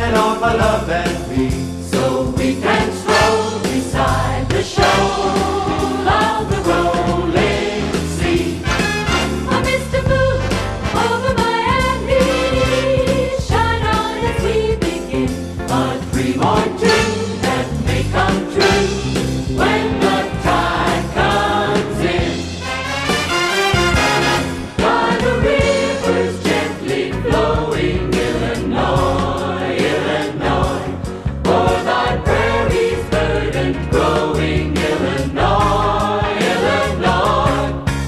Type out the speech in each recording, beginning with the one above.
shining on my love and me, so we can stroll beside the shoal of the rolling sea. A mist of blue over Miami, shine on as we begin a dream or two that may come true when the tide comes in. By the rivers gently flowing, Illinois, Illinois, o'er thy prairies verdant growing, Illinois, Illinois.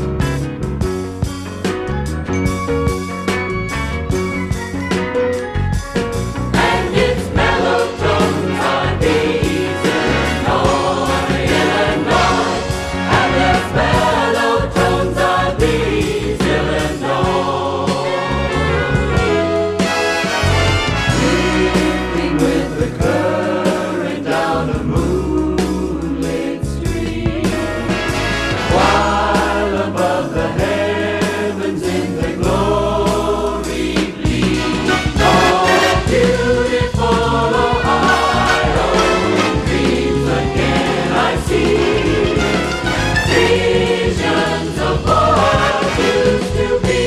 And its mellow tones are these, Illinois, Illinois, and its mellow tones are these, Illinois. Drifting with the current down a moonlit stream, while above the heavens in the glory gleam. Oh, beautiful Ohio, dreams again I see, visions of what used to be.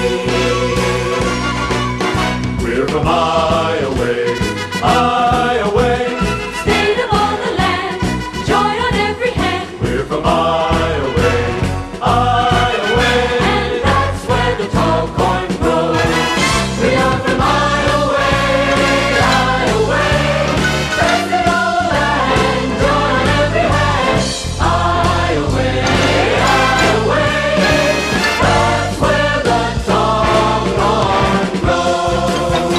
we're from Iowa, Iowa, State of all the land, joy on every hand, we're from Iowa, Iowa, and that's where the tall corn grows. We are from Iowa, Iowa, praise the old land, joy on every hand. Iowa, Iowa, that's where the tall corn grows.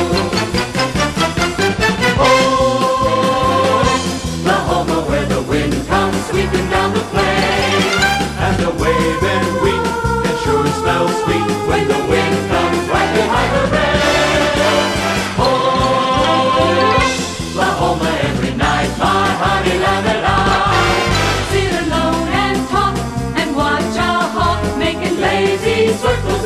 Oklahoma, where the wind comes sweeping down the plain, and the waving wheat, it sure smells sweet when the wind comes right behind the rain. Oklahoma, every night, my honey lamb and I sit alone and talk and watch a hawk making lazy circles